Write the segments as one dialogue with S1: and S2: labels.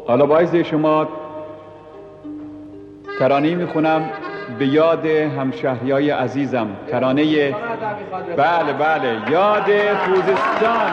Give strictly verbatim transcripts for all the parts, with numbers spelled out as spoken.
S1: حالا با عزت شما ترانه‌ای میخونم به یاد همشهریای عزیزم. ترانه بله بله یاد خوزستان.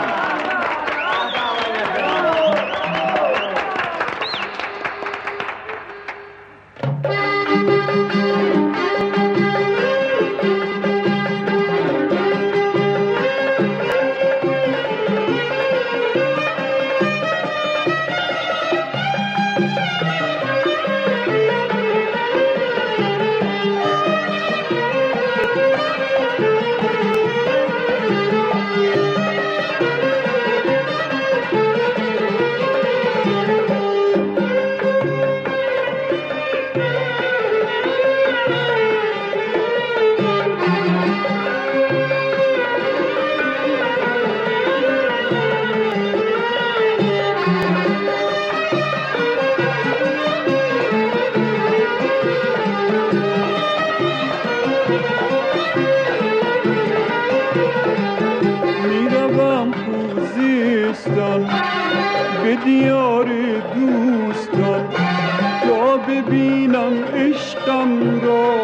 S2: به دیار دوستان تا ببینم عشقم را،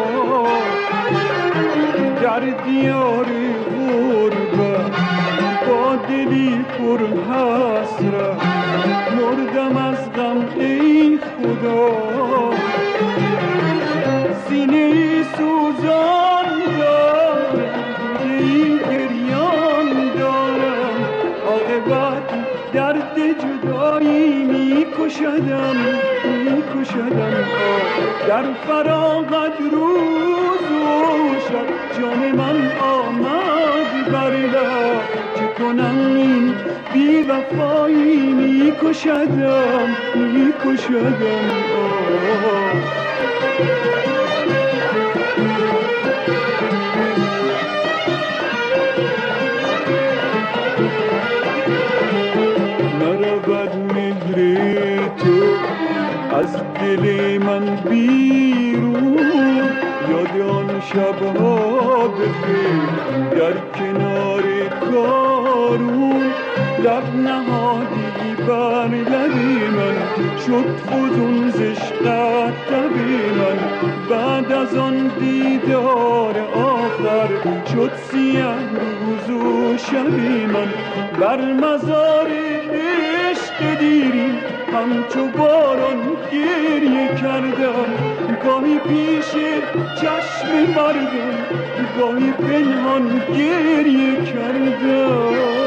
S2: در دیار غربت با دلی پر حسرت مردم از غم ای خدا. سینه سوزان دارم، دلی گریان دارم، عاقبت درد جدایی می کشدم می کشدم. در فراغت روز و شب جان من آمد بر لب، چه کنم این بی وفایی می کشدم می کشدم. از دل من بیرون، یاد آن شبها بخیر در کنار کارون. لب نهادی بر لبی من، شد فزون ز عشقت لبی من. بعد از آن دیدار آخر شد سیه روز و شبی من. بر مزار عشق دیرین همچو باران گریه کردم، گاهی پیش چشم مردم، گاهی پنهان گریه کردم.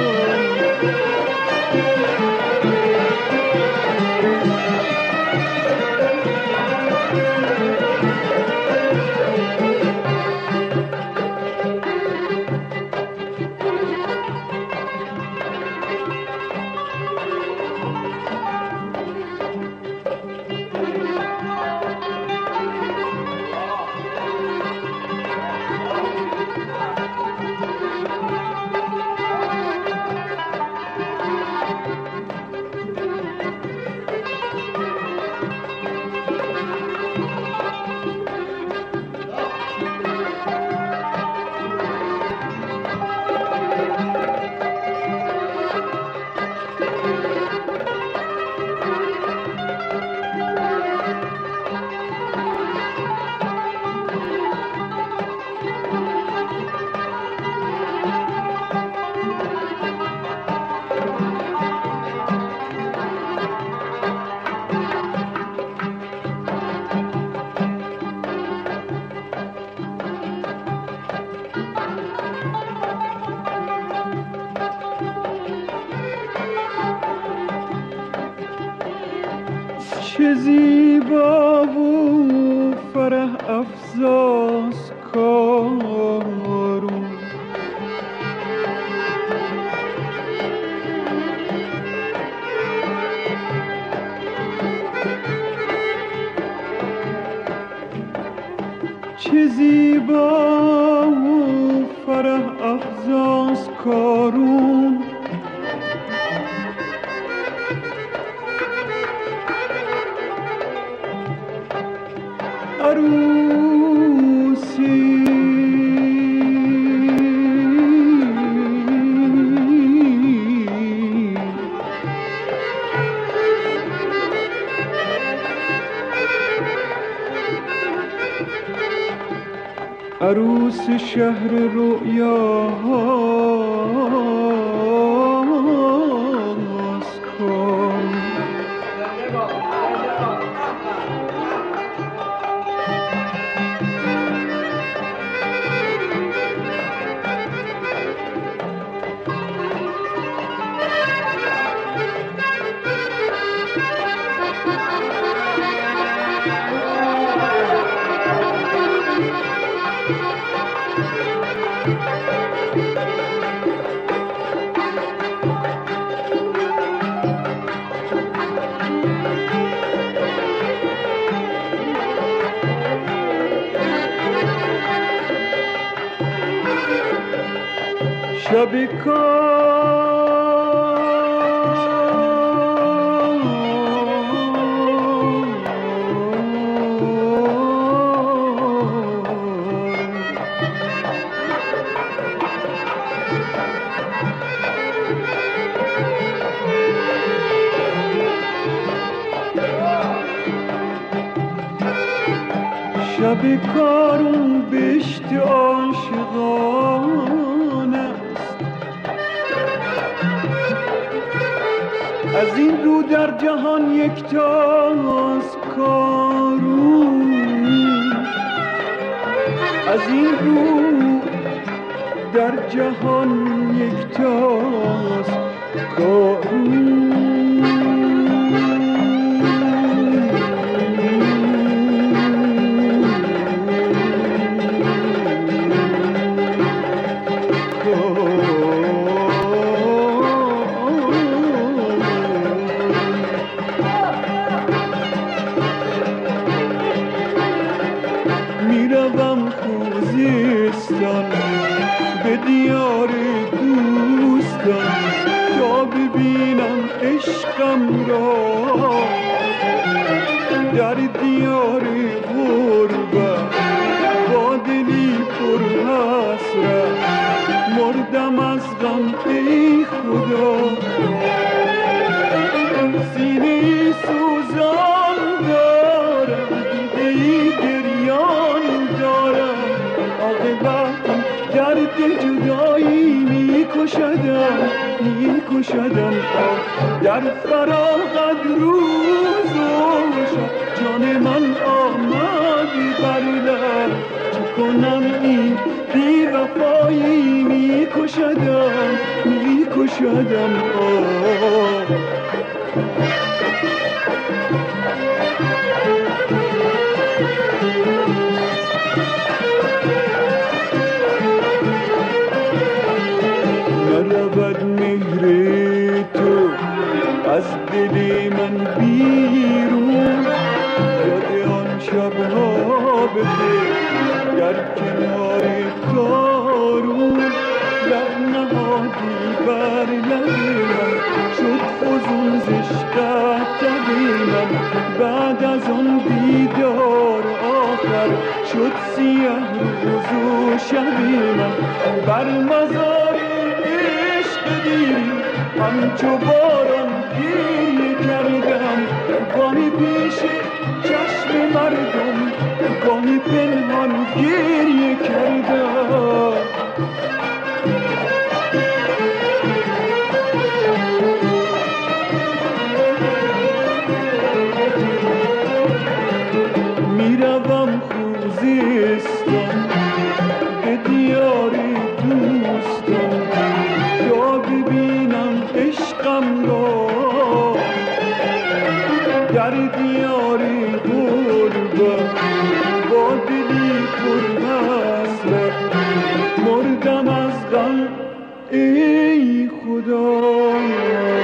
S2: چه زیبا و فرح افزاست کارون، چه زیبا و فرح افزاست کارون. عروسی عروس شهر رویاهاست کن. شب شب کارون بشت عاشقان است، از این رو در جهان یکتاست کارون، از این رو در جهان یکتاست کارون. میروم خوزستان به دیار دوستان تا ببینم عشقم را، در دیار غربت با دلی پر حسرت مردم از غم ای خدا. سینه سوزان دارم، دیده گریان دارم، عاقبت درد جدایی میکشدم میکشدم. در فراغت روز و شب جان من آمدی بر لب، چه کنم این بی وفایی میکشدم میکشدم. نرود مهر تو از دل من بیرون، یاد آن شبها بخیر در کنار کارون. لب نهادی بر لب من، شد فزون ز عشقت دل من. بعد از آن دیدار آخر شد سیه روز و شب من. بر مزار عشق دیری همچو باران گریه کردم، گاهی پیش چشم مردم گاهی پنهان گریه کردم. میروم خوزستان به دیار دوستان تا ببینم عشقم را، در دیار غربت با دلی پر حسرت مردم از غم ای خدا.